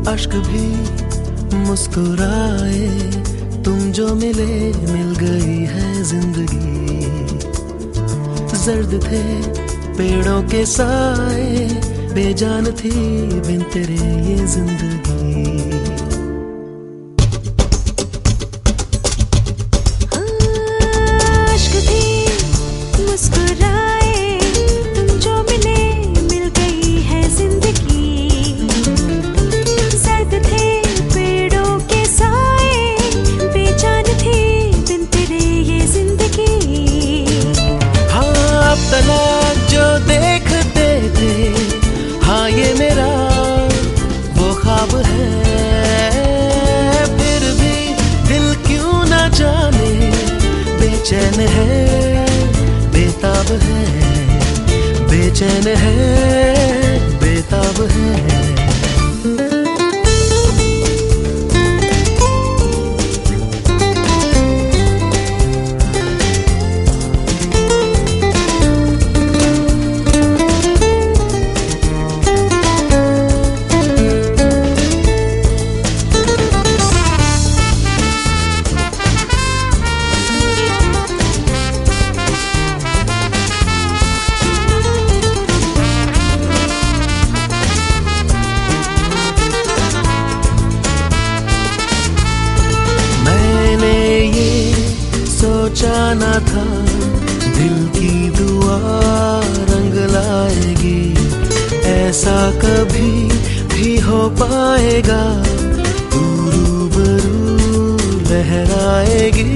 अश्क भी मुस्कुराए, तुम जो मिले मिल गई है जिंदगी। जर्द थे पेड़ों के साए, बेजान थी बिन तेरे ये जिंदगी। जो देखते थे हाँ ये मेरा वो ख्वाब है, फिर भी दिल क्यों ना जाने बेचैन है, बेताब है, बेचैन है, बेताब है। सोचा ना था दिल की दुआ रंग लाएगी, ऐसा कभी भी हो पाएगा, तू रूबरू लहराएगी।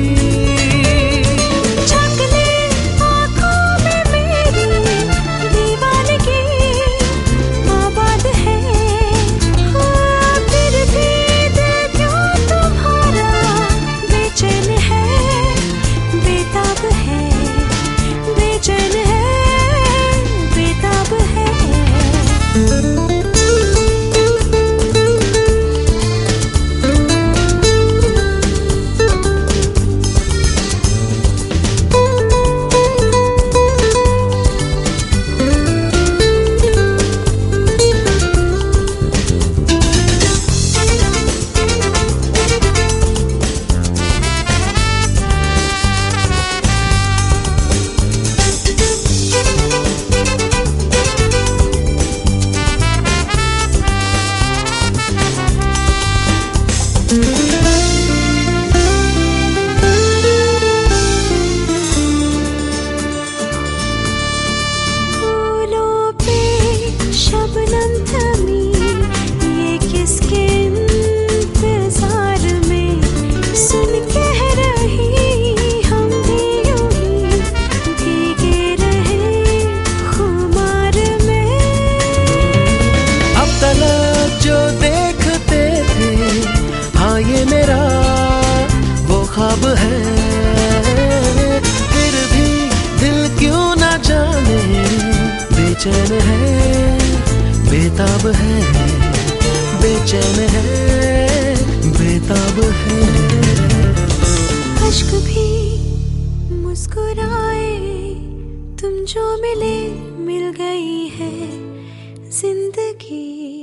ये मेरा वो ख्वाब है, फिर भी दिल क्यों ना जाने बेचैन है, बेताब है, बेचैन है, बेताब है। अश्क भी मुस्कुराए, तुम जो मिले मिल गई है जिंदगी।